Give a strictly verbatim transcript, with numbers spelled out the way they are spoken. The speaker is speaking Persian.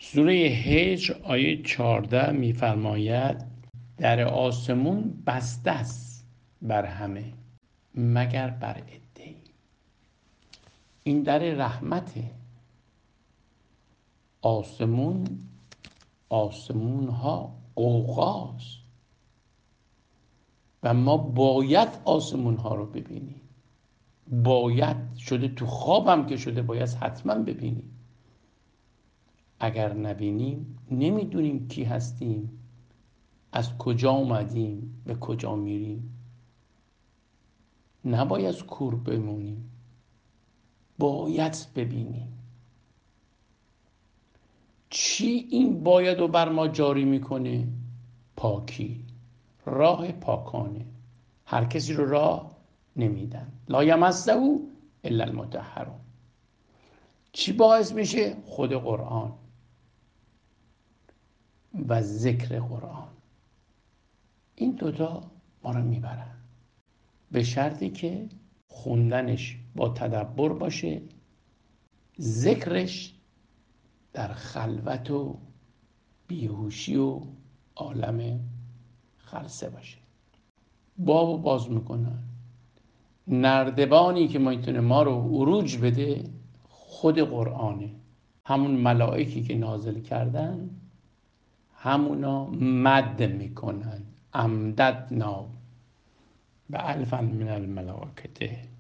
سوره هجر آیه چهارده میفرماید در آسمون بسته است بر همه مگر بر عده‌ای. این در رحمته. آسمون آسمون ها غوغاست و ما باید آسمون ها رو ببینیم. باید شده تو خوابم که شده باید حتما ببینیم. اگر نبینیم نمیدونیم کی هستیم، از کجا اومدیم، به کجا میریم. نباید کور بمونیم، باید ببینیم. چی این باید رو بر ما جاری میکنه؟ پاکی، راه پاکانه. هر کسی رو راه نمیدن. لا یمسه الا المطهرون. چی باعث میشه؟ خود قرآن و ذکر قرآن. این دوتا ما رو میبرن، به شرطی که خوندنش با تدبر باشه، ذکرش در خلوت و بیهوشی و عالم خلسه باشه. بابو باز میکنن. نردبانی که میتونه ما رو عروج بده خود قرآنه. همون ملائکی که نازل کردن همونا مد میکنن. امددنا به الفا من الملائکته